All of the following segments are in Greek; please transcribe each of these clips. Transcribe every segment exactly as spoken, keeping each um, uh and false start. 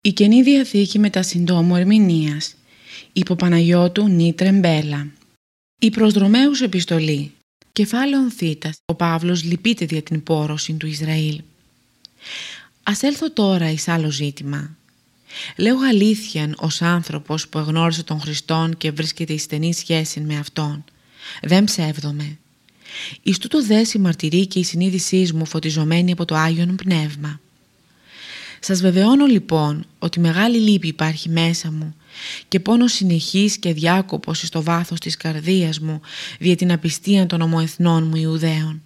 Η Καινή Διαθήκη μετά συντόμου ερμηνείας. Υπό Παναγιώτου Νίτρε Μπέλα. Η προς Ρωμαίους επιστολή. Κεφάλαιον θήτας. Ο Παύλος λυπείται δια την πόρωση του Ισραήλ. Ας έλθω τώρα εις άλλο ζήτημα. Λέω αλήθειαν ως άνθρωπος που εγνώρισε τον Χριστόν και βρίσκεται εις στενή σχέση με Αυτόν. Δεν ψεύδομαι. Εις τούτο δε συμμαρτυρεί και η συνείδησή μου φωτιζωμένη από το Άγιον Πνεύμα. Σας βεβαιώνω λοιπόν ότι μεγάλη λύπη υπάρχει μέσα μου και πόνος συνεχής και διάκοπος εις το βάθος της καρδίας μου δια την απιστία των ομοεθνών μου Ιουδαίων.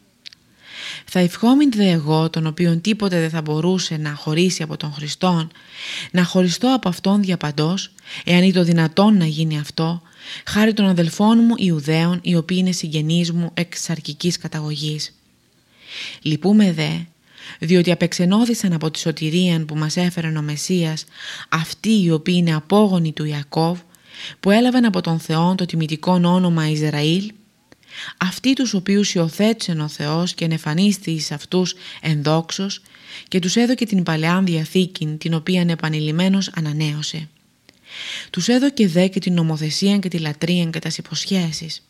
Θα ευχόμην δε εγώ, τον οποίον τίποτε δεν θα μπορούσε να χωρίσει από τον Χριστόν, να χωριστώ από Αυτόν διαπαντός, εάν είναι το δυνατόν να γίνει αυτό, χάρη των αδελφών μου Ιουδαίων, οι οποίοι είναι συγγενείς μου εξ σαρκικής καταγωγής. Λυπούμε δε, διότι απεξενώθησαν από τη σωτηρία που μας έφερε ο Μεσσίας αυτοί οι οποίοι είναι απόγονοι του Ιακώβ, που έλαβαν από τον Θεόν το τιμητικό όνομα Ισραήλ, αυτοί τους οποίους υιοθέτησε ο Θεός και ενεφανίστη εις αυτούς ενδόξως και τους έδωκε την Παλαιάν Διαθήκη, την οποία επανειλημμένος ανανέωσε. Τους έδωκε δε και την νομοθεσία και τη λατρεία και τας υποσχέσεις.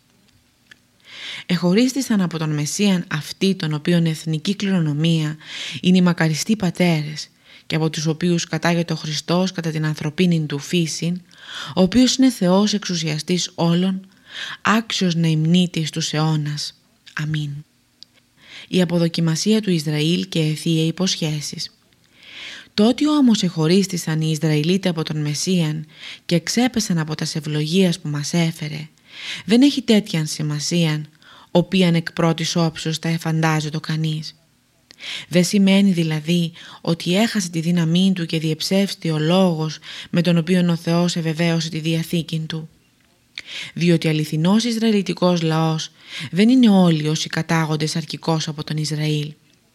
Εχωρίστησαν από τον Μεσσίαν αυτοί των οποίων εθνική κληρονομία είναι οι μακαριστοί πατέρες και από τους οποίους κατάγεται ο Χριστός κατά την ανθρωπίνη του φύση, ο οποίος είναι Θεός εξουσιαστής όλων, άξιος να υμνείται στους αιώνας. Αμήν. Η αποδοκιμασία του Ισραήλ και αιθία υποσχέσεις. Το ότι όμως εχωρίστησαν οι Ισραηλίτες από τον Μεσσίαν και εξέπεσαν από τας ευλογίας που μας έφερε, δεν έχει τέτοιαν σημασία, οποίαν εκ πρώτης όψεως τα εφαντάζεται κανείς. Δεν σημαίνει δηλαδή ότι έχασε τη δύναμή του και διεψεύστη ο λόγος με τον οποίο ο Θεός ευεβαίωσε τη Διαθήκη του. Διότι αληθινός Ισραηλιτικός λαός δεν είναι όλοι όσοι κατάγονται σαρκικώς από τον Ισραήλ.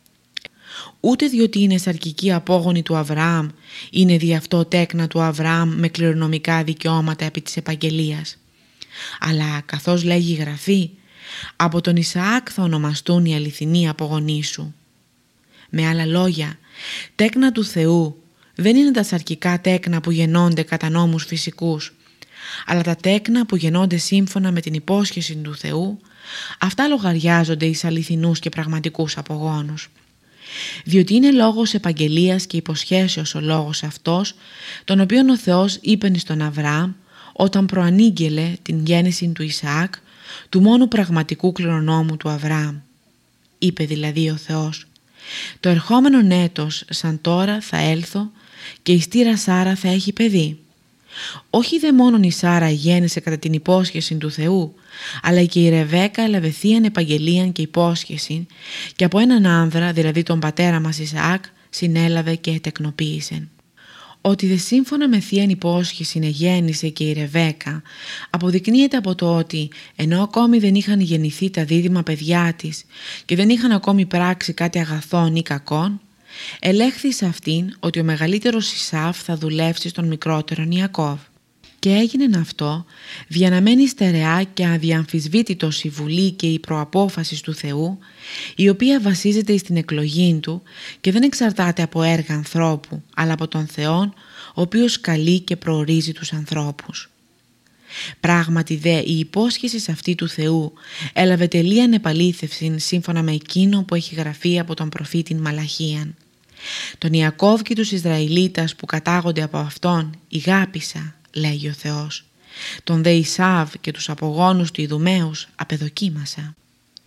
Ούτε διότι είναι σαρκικοί απόγονοι του Αβραάμ, είναι δι' αυτό τέκνα του Αβραάμ με κληρονομικά δικαιώματα επί της επαγγελίας. Αλλά καθώς λέγει η Γραφή, από τον Ισαάκ θα ονομαστούν οι αληθινοί απογονοί σου. Με άλλα λόγια, τέκνα του Θεού δεν είναι τα σαρκικά τέκνα που γεννώνται κατά νόμους φυσικούς, αλλά τα τέκνα που γεννώνται σύμφωνα με την υπόσχεση του Θεού, αυτά λογαριάζονται εις αληθινούς και πραγματικούς απογόνους. Διότι είναι λόγος επαγγελίας και υποσχέσεως ο λόγος αυτός, τον οποίον ο Θεός είπεν στον Αβραάμ όταν προανήγγελε την γέννηση του Ισαάκ, του μόνου πραγματικού κληρονόμου του Αβραάμ. Είπε δηλαδή ο Θεός: «Το ερχόμενον έτος σαν τώρα θα έλθω και η στήρα Σάρα θα έχει παιδί». Όχι δε μόνον η Σάρα γέννησε κατά την υπόσχεση του Θεού, αλλά και η Ρεβέκα έλαβε θείαν επαγγελίαν και υπόσχεση και από έναν άνδρα, δηλαδή τον πατέρα μας Ισαάκ, συνέλαβε και τεκνοποίησε. Ότι δε σύμφωνα με θείαν υπόσχεση γέννησε και η Ρεβέκα αποδεικνύεται από το ότι ενώ ακόμη δεν είχαν γεννηθεί τα δίδυμα παιδιά της και δεν είχαν ακόμη πράξει κάτι αγαθόν ή κακόν, ελέγχθη σε αυτήν ότι ο μεγαλύτερος Ισαύ θα δουλεύσει στον μικρότερον Ιακώβ. Και έγινε αυτό δια να μένει στερεά και αδιαμφισβήτητος η βουλή και η προαπόφαση του Θεού, η οποία βασίζεται στην εκλογή του και δεν εξαρτάται από έργα ανθρώπου, αλλά από τον Θεόν, ο οποίος καλεί και προορίζει τους ανθρώπους. Πράγματι δε η υπόσχεση αυτή του Θεού έλαβε τελείαν επαλήθευση σύμφωνα με εκείνο που έχει γραφεί από τον προφήτην Μαλαχίαν. Τον Ιακώβ και τους Ισραηλίτας που κατάγονται από αυτόν ηγάπησα, λέγει ο Θεός. Τον δε Ισάβ και τους απογόνους του Ιδουμαίους απεδοκίμασα.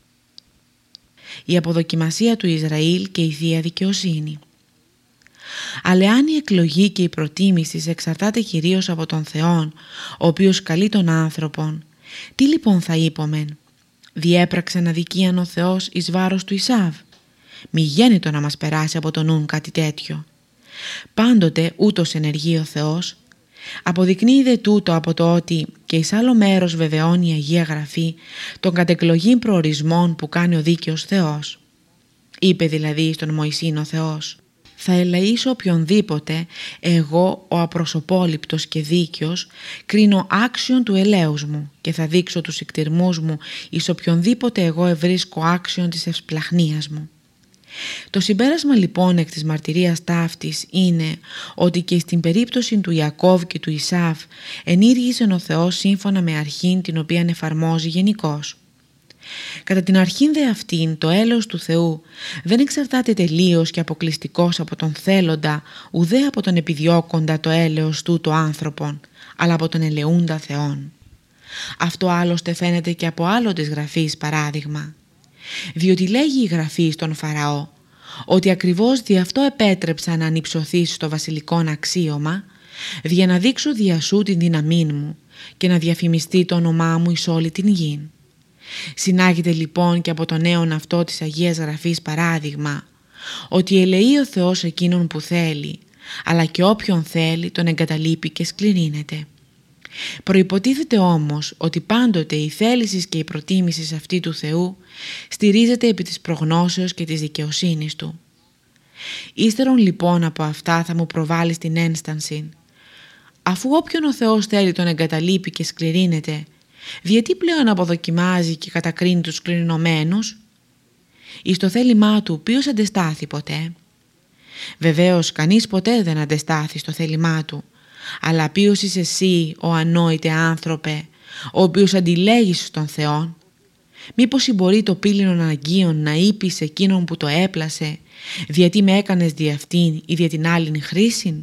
Η αποδοκιμασία του Ισραήλ και η θεία δικαιοσύνη. Αλλά αν η εκλογή και η προτίμηση εξαρτάται κυρίως από τον Θεόν, ο οποίος καλεί τον άνθρωπον, τι λοιπόν θα είπομεν? Διέπραξε αδικίαν ο Θεός εις βάρος του Ισάβ? Μη γέννητο να μας περάσει από το νουν κάτι τέτοιο. Πάντοτε ούτως ενεργεί ο Θεός. Αποδεικνύει δε τούτο από το ότι και εις άλλο μέρος βεβαιώνει η Αγία Γραφή τον κατεκλογήν προορισμών που κάνει ο δίκαιος Θεός. Είπε δηλαδή στον Μωυσήν ο Θεός: «Θα ελεήσω οποιονδήποτε εγώ ο απροσωπόληπτος και δίκαιος κρίνω άξιον του ελέους μου και θα δείξω τους εκτιρμούς μου εις οποιονδήποτε εγώ ευρίσκω άξιον της ευσπλαχνίας μου». Το συμπέρασμα λοιπόν εκ της μαρτυρίας ταύτης είναι ότι και στην περίπτωση του Ιακώβ και του Ισάβ ενήργησε ο Θεός σύμφωνα με αρχήν την οποία εφαρμόζει γενικώς. Κατά την αρχήν δε αυτήν το έλεος του Θεού δεν εξαρτάται τελείως και αποκλειστικώς από τον θέλοντα ουδέ από τον επιδιώκοντα το έλεος του το άνθρωπον, αλλά από τον ελεούντα Θεόν. Αυτό άλλωστε φαίνεται και από άλλο της Γραφής παράδειγμα. Διότι λέγει η Γραφή στον Φαραώ ότι ακριβώς δι' αυτό επέτρεψα να ανυψωθείς στο βασιλικόν αξίωμα, για να δείξω δια σου την δύναμή μου και να διαφημιστεί το όνομά μου εις όλη την γη. Συνάγεται λοιπόν και από το νέον αυτό της Αγίας Γραφής παράδειγμα ότι ελεεί ο Θεός εκείνον που θέλει, αλλά και όποιον θέλει τον εγκαταλείπει και σκληρύνεται. Προϋποτίθεται όμως ότι πάντοτε η θέληση και η προτίμηση αυτή του Θεού στηρίζεται επί της προγνώσεως και της δικαιοσύνης Του. Ύστερον λοιπόν από αυτά θα μου προβάλλει την ένστανση. Αφού όποιον ο Θεός θέλει τον εγκαταλείπει και σκληρύνεται, γιατί πλέον αποδοκιμάζει και κατακρίνει τους σκληρινωμένους? Εις το θέλημά Του ποιος αντεστάθη ποτέ? Βεβαίως κανείς ποτέ δεν αντεστάθη στο θέλημά Του, αλλά ποιος είσαι εσύ ο ανόητε άνθρωπε, ο οποίος αντιλέγεις στον Θεόν? Μήπως συμπορεί το πύληνον αγγείον να είπεις εκείνον που το έπλασε, διότι με έκανες δι' αυτήν ή δι' την άλλην χρήσιν?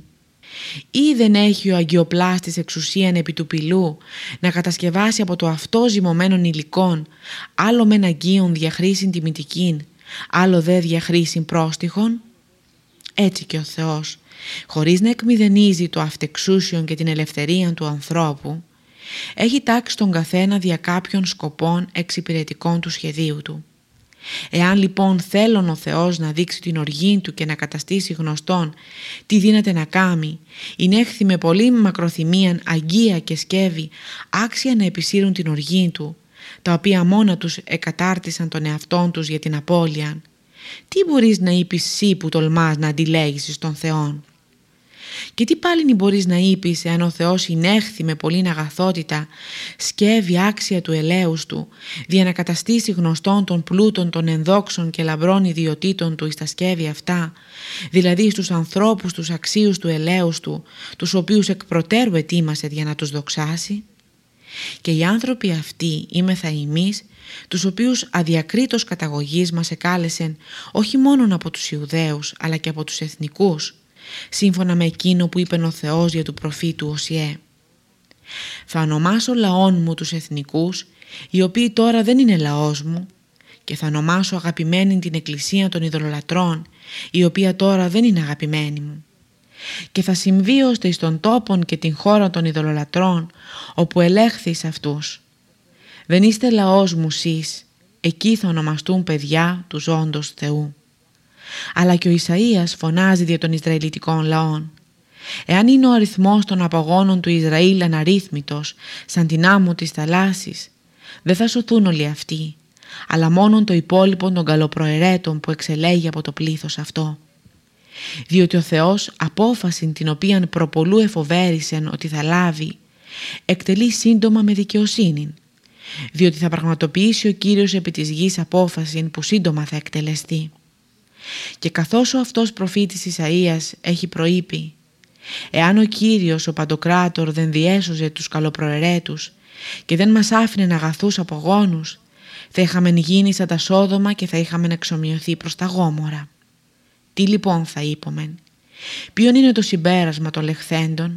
Ή δεν έχει ο αγγιοπλάστης εξουσίαν επί του πυλού να κατασκευάσει από το αυτό ζυμωμένον υλικόν άλλο μεν αγγείον διαχρήσιν τιμητικήν, άλλο δε διαχρήσιν πρόστιχον? Έτσι και ο Θεός, χωρίς να εκμηδενίζει το αυτεξούσιον και την ελευθερία του ανθρώπου, έχει τάξει τον καθένα δια κάποιων σκοπών εξυπηρετικών του σχεδίου Του. Εάν λοιπόν θέλουν ο Θεός να δείξει την οργή Του και να καταστήσει γνωστόν τι δύναται να κάμει, είναι έχθη με πολύ μακροθυμίαν αγγεία και σκεύη άξια να επισύρουν την οργή Του, τα οποία μόνα τους εκατάρτισαν τον εαυτόν τους για την απώλεια. Τι μπορείς να είπεις εσύ που τολμάς να αντιλέγεις στον Θεόν? Και τι πάλιν μπορείς να είπεις εάν ο Θεός συνέχθη με πολλήν αγαθότητα σκεύη άξια του ελέους Του, δια να καταστήσει γνωστόν των πλούτων των ενδόξων και λαμπρών ιδιωτήτων Του εις τα σκεύη αυτά, δηλαδή στους ανθρώπους τους αξίους του ελέους Του, τους οποίους εκ προτέρου ετοίμασε για να τους δοξάσει? Και οι άνθρωποι αυτοί είμεθα εμείς, τους οποίους αδιακρίτως καταγωγής μας εκάλεσεν όχι μόνον από τους Ιουδαίους αλλά και από τους εθνικούς, σύμφωνα με εκείνο που είπε ο Θεός για του προφήτου Οσιέ. Θα ονομάσω λαόν μου τους εθνικούς, οι οποίοι τώρα δεν είναι λαός μου, και θα ονομάσω αγαπημένη την εκκλησία των ειδωλολατρών, η οποία τώρα δεν είναι αγαπημένη μου. Και θα συμβεί ώστε εις τον τόπον και την χώρα των ειδωλολατρών, όπου ελέγχθης αυτούς. Δεν είστε λαός μου σεις, εκεί θα ονομαστούν παιδιά του ζώντος Θεού. Αλλά και ο Ισαΐας φωνάζει δια των Ισραηλιτικών λαών. Εάν είναι ο αριθμός των απαγώνων του Ισραήλ αναρρύθμιτος, σαν την άμμο της θαλάσσης, δεν θα σωθούν όλοι αυτοί, αλλά μόνον το υπόλοιπο των καλοπροαιρέτων που εξελέγει από το πλήθος αυτό. Διότι ο Θεός απόφαση την οποίαν προπολού εφοβέρισεν ότι θα λάβει, εκτελεί σύντομα με δικαιοσύνη, διότι θα πραγματοποιήσει ο Κύριος επί της γης απόφαση που σύντομα θα εκτελεστεί. Και καθώς ο αυτός προφήτης Ισαΐας έχει προείπει, εάν ο Κύριος ο Παντοκράτορ δεν διέσωζε τους καλοπροαιρέτους και δεν μας άφηνε αγαθούς απογόνους, θα είχαμεν γίνει σαν τα Σόδομα και θα είχαμεν εξομοιωθεί προς τα Γόμορα. Τι λοιπόν θα είπομεν? Ποιον είναι το συμπέρασμα των λεχθέντων?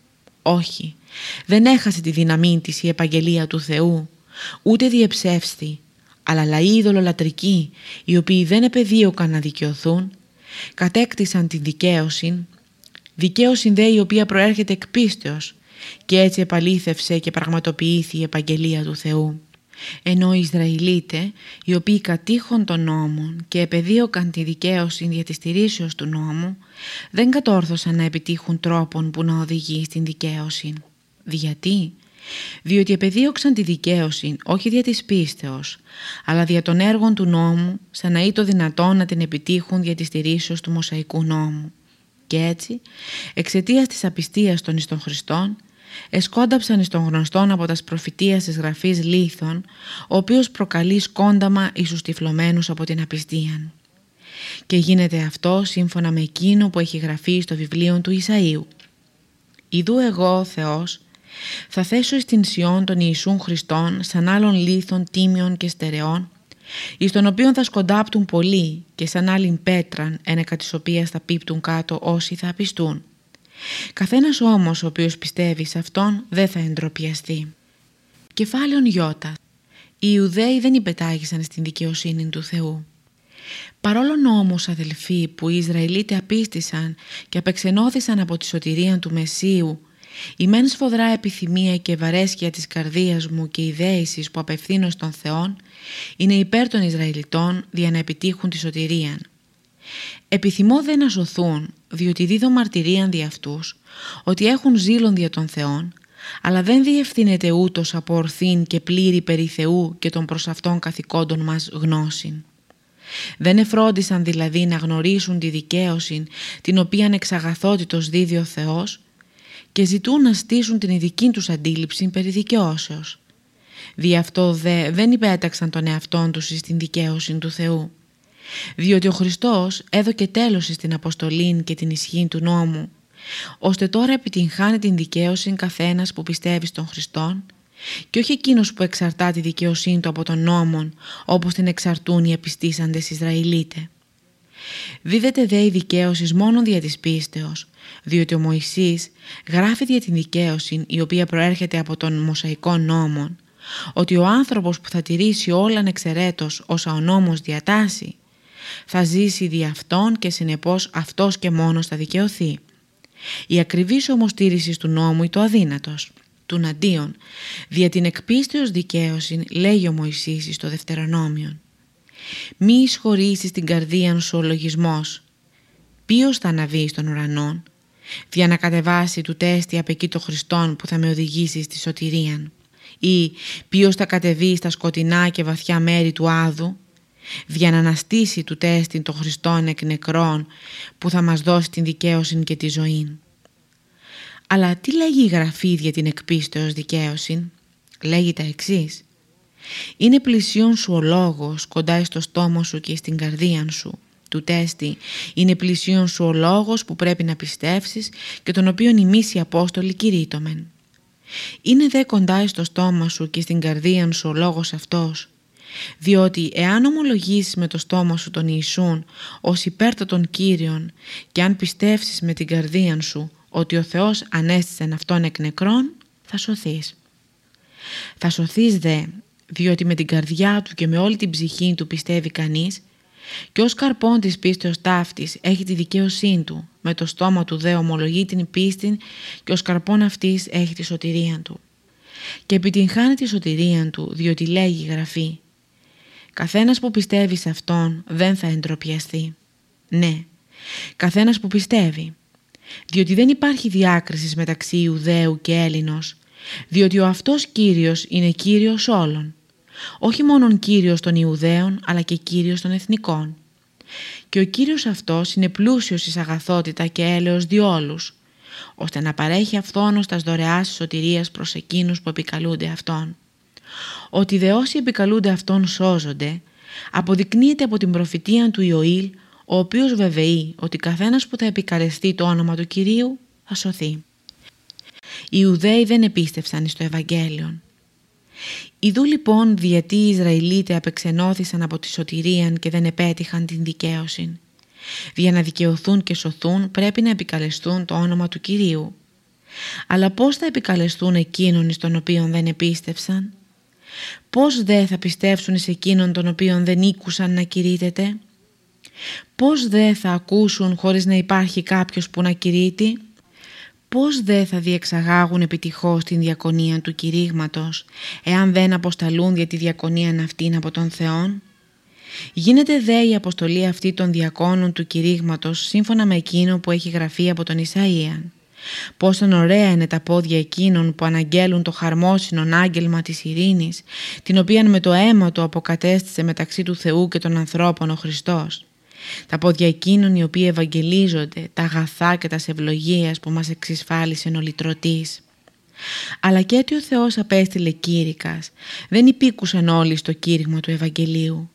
Όχι, δεν έχασε τη δύναμή της η επαγγελία του Θεού, ούτε διεψεύστη, αλλά λαοί ειδωλολατρικοί, οι οποίοι δεν επεδίωκαν να δικαιωθούν, κατέκτησαν την δικαίωση, δικαίωση δε η οποία προέρχεται εκ πίστεως, και έτσι επαλήθευσε και πραγματοποιήθη η επαγγελία του Θεού. Ενώ οι Ισραηλίτε, οι οποίοι κατήχον των νόμων και επεδίωκαν τη δικαίωση δια της τηρήσεως του νόμου, δεν κατόρθωσαν να επιτύχουν τρόπον που να οδηγεί στην δικαίωση. Γιατί? Διότι επεδίωξαν τη δικαίωση όχι δια της πίστεως, αλλά δια των έργων του νόμου, σαν να ήταν δυνατόν να την επιτύχουν δια της τηρήσεως του Μωσαϊκού νόμου. Και έτσι, εξαιτίας της απιστίας των εις των Χριστών, εσκόνταψαν εις των γνωστών από τας προφητείας της Γραφής λίθων, ο οποίος προκαλεί σκόνταμα εις τους τυφλωμένους από την απιστίαν. και γίνεται αυτό σύμφωνα με εκείνο που έχει γραφεί στο βιβλίο του Ισαΐου. «Ιδού εγώ, ο Θεός, θα θέσω εις την Σιών των Ιησούν Χριστών σαν άλλων λίθων τίμιων και στερεών, εις των οποίων θα σκοντάπτουν πολλοί και σαν άλλην πέτραν, ένεκα της οποίας θα πίπτουν κάτω όσοι θα απιστούν. Καθένας όμως ο οποίος πιστεύει σε αυτόν δεν θα εντροπιαστεί». Κεφάλαιον Ι. Οι Ιουδαίοι δεν υπετάγησαν στην δικαιοσύνη του Θεού. Παρόλον όμως, αδελφοί, που οι Ισραηλίτες απίστησαν και απεξενώθησαν από τη σωτηρία του Μεσσίου, η μεν σφοδρά επιθυμία και βαρέσκεια της καρδίας μου και η δέησης που απευθύνω στον Θεόν είναι υπέρ των Ισραηλιτών δια να επιτύχουν τη σωτηρίαν. Επιθυμώ δε να σωθούν, διότι δίδω μαρτυρίαν δι' αυτούς, ότι έχουν ζήλον δια των Θεών, αλλά δεν διευθύνεται ούτως από ορθήν και πλήρη περί Θεού και των προς αυτών καθηκόντων μας γνώσιν. Δεν εφρόντισαν δηλαδή να γνωρίσουν τη δικαίωση την οποίαν εξ αγαθότητος δίδει ο Θεός και ζητούν να στήσουν την ειδική τους αντίληψη περί δικαιώσεως. Δι' αυτό δε δεν υπέταξαν τον εαυτόν τους στην δικαίωση του Θεού. Διότι ο Χριστός έδωκε τέλος στην αποστολήν και την ισχύ του νόμου, ώστε τώρα επιτυγχάνει την δικαίωση καθένας που πιστεύει στον Χριστόν και όχι εκείνος που εξαρτά τη δικαιοσύνη του από τον νόμον, όπως την εξαρτούν οι απιστήσαντες Ισραηλίτες. Δίδεται δε η δικαίωση μόνον δια της πίστεως, διότι ο Μωυσής γράφει δια την δικαίωση η οποία προέρχεται από τον Μωσαϊκό νόμον, ότι ο άνθρωπος που θα τηρήσει όλαν εξαιρέτως όσα ο νόμος διατάσσει, θα ζήσει δι' αυτόν και συνεπώς αυτός και μόνος θα δικαιωθεί. Η ακριβής όμως τήρηση του νόμου είναι το αδύνατος. Τουναντίον, δια την εκπίστεως δικαίωση, λέγει ο Μωυσής στο Δευτερονόμιον, «Μη εισχωρήσεις την καρδίαν σου ο λογισμός. Ποιος θα αναβεί στον ουρανόν, δια να κατεβάσει του τέστη απ' εκεί το Χριστόν που θα με οδηγήσει στη σωτηρίαν, ή ποιος θα κατεβεί στα σκοτεινά και βαθιά μέρη του άδου, δια να αναστήσει του τέστη το Χριστόν εκ νεκρών που θα μας δώσει την δικαίωση και τη ζωή». Αλλά τι λέγει η Γραφή για την εκπίστεως δικαίωση? Λέγει τα εξής: «Είναι πλησίον σου ο λόγος κοντά στο στόμα σου και στην καρδία σου. Του τέστη είναι πλησίον σου ο λόγος που πρέπει να πιστεύσεις και τον οποίον εμείς οι Απόστολοι κηρύττομεν. Είναι δε κοντά στο στόμα σου και στην καρδία σου ο λόγος αυτός, διότι εάν ομολογήσεις με το στόμα σου τον Ιησούν ως υπέρτατον Κύριον και αν πιστεύσεις με την καρδία σου ότι ο Θεός ανέστησεν αυτόν εκ νεκρών, θα σωθείς. Θα σωθείς δε, διότι με την καρδιά του και με όλη την ψυχή του πιστεύει κανείς και ως καρπόν της πίστεως ταύτης έχει τη δικαίωσή του, με το στόμα του δε ομολογεί την πίστη και ως καρπόν αυτής έχει τη σωτηρία του. Και επιτυγχάνει τη σωτηρία του, διότι λέγει η Γραφή, καθένας που πιστεύει σε αυτόν δεν θα εντροπιαστεί. Ναι, καθένας που πιστεύει, διότι δεν υπάρχει διάκριση μεταξύ Ιουδαίου και Έλληνος, διότι ο αυτός Κύριος είναι Κύριος όλων, όχι μόνον Κύριος των Ιουδαίων, αλλά και Κύριος των εθνικών. Και ο Κύριος αυτός είναι πλούσιος εις αγαθότητα και έλεος διόλους, ώστε να παρέχει αυθόνος τας δωρεάς σωτηρίας προς εκείνους που επικαλούνται αυτόν. Ότι δε όσοι επικαλούνται αυτόν σώζονται, αποδεικνύεται από την προφητεία του Ιωήλ, ο οποίος βεβαιεί ότι καθένας που θα επικαλεστεί το όνομα του Κυρίου θα σωθεί. Οι Ιουδαίοι δεν επίστευσαν στο Ευαγγέλιον. Ιδού λοιπόν διατί οι Ισραηλίτες απεξενώθησαν από τη σωτηρίαν και δεν επέτυχαν την δικαίωση. Για να δικαιωθούν και σωθούν πρέπει να επικαλεστούν το όνομα του Κυρίου. Αλλά πώς θα επικαλεστούν εκείνον εις τον οποίον δεν επίστευσαν? Πώς δε θα πιστέψουν εις εκείνον τον οποίον δεν ήκουσαν να κηρύττεται? Πώς δε θα ακούσουν χωρίς να υπάρχει κάποιος που να κηρύττει? Πώς δε θα διεξαγάγουν επιτυχώς την διακονία του κηρύγματος, εάν δεν αποσταλούν για τη διακονία αυτήν από τον Θεόν? Γίνεται δε η αποστολή αυτή των διακόνων του κηρύγματος σύμφωνα με εκείνο που έχει γραφεί από τον Ισαΐαν. Πόσον ωραία είναι τα πόδια εκείνων που αναγγέλουν το χαρμόσυνον άγγελμα της ειρήνης, την οποία με το αίμα του αποκατέστησε μεταξύ του Θεού και των ανθρώπων ο Χριστός. Τα πόδια εκείνων οι οποίοι ευαγγελίζονται τα αγαθά και τα ευλογίας που μας εξισφάλισε ο Λυτρωτής. Αλλά και ότι ο Θεός απέστειλε κήρυκας, δεν υπήκουσαν όλοι στο κήρυγμα του Ευαγγελίου.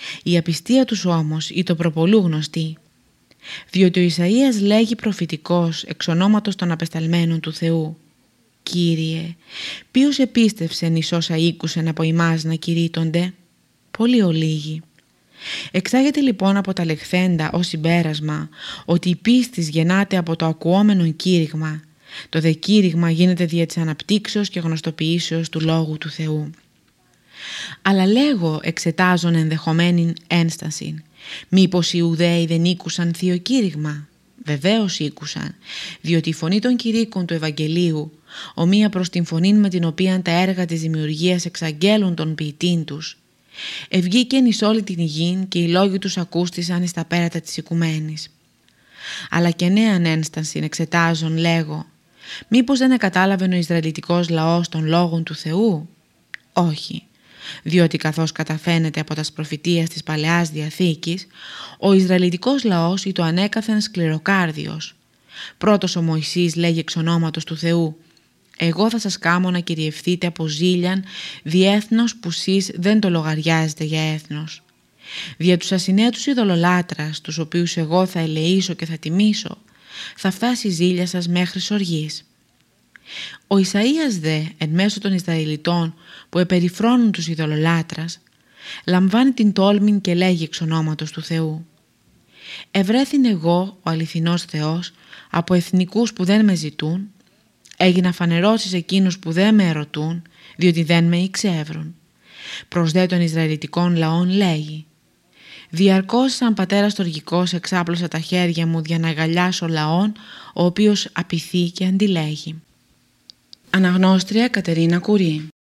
Η απιστία τους όμως ή το προπολού γνωστή, διότι ο Ισαΐας λέγει προφητικός εξ ονόματος των απεσταλμένων του Θεού: «Κύριε, ποιος επίστευσεν εις όσα ήκουσεν από ημάς να κηρύττονται? Πολύ ολίγοι». Εξάγεται λοιπόν από τα λεχθέντα ως συμπέρασμα ότι η πίστης γεννάται από το ακουόμενο κήρυγμα, το δε κήρυγμα γίνεται δια της αναπτύξεως και γνωστοποιήσεως του Λόγου του Θεού. Αλλά λέγω εξετάζον ενδεχομένην ένστασιν, μήπως οι Ιουδαίοι δεν ήκουσαν θείο κήρυγμα? Βεβαίως ήκουσαν, διότι η φωνή των κηρύκων του Ευαγγελίου, ομοία προς την φωνή με την οποία τα έργα της δημιουργίας εξαγγέλουν τον ποιητήν τους, ευγήκεν εις όλη την γην και οι λόγοι τους ακούστησαν εις τα πέρατα της οικουμένης. Αλλά και νέαν ένστασιν εξετάζον λέγω, μήπως δεν εκατάλαβεν ο Ισραηλιτικός λαός των λόγων του Θεού? Όχι, διότι καθώς καταφαίνεται από τας προφητείας της Παλαιάς Διαθήκης, ο Ισραηλιτικός λαός ή το ανέκαθεν σκληροκάρδιος. Πρώτος ο Μωυσής λέγει εξ ονόματος του Θεού: «Εγώ θα σας κάμω να κυριευθείτε από ζήλιαν διέθνος που σεις δεν το λογαριάζετε για έθνος. Δια τους ασυνέτους ειδωλολάτρας, τους οποίους εγώ θα ελεήσω και θα τιμήσω, θα φτάσει η ζήλια σας μέχρι οργής». Ο Ισαΐας δε, εν μέσω των Ισραηλιτών που επεριφρόνουν τους ειδωλολάτρας, λαμβάνει την τόλμην και λέγει εξ ονόματος του Θεού: «Ευρέθην εγώ, ο αληθινός Θεός, από εθνικούς που δεν με ζητούν, έγινα φανερός εις εκείνους που δεν με ερωτούν, διότι δεν με εξεύρουν». Προς δε των Ισραηλιτικών λαών λέγει: «Διαρκώς σαν πατέρας τοργικός εξάπλωσα τα χέρια μου για να αγκαλιάσω λαόν, ο οποίος απειθεί και αντιλέγει». Αναγνώστρια Κατερίνα Κουρί.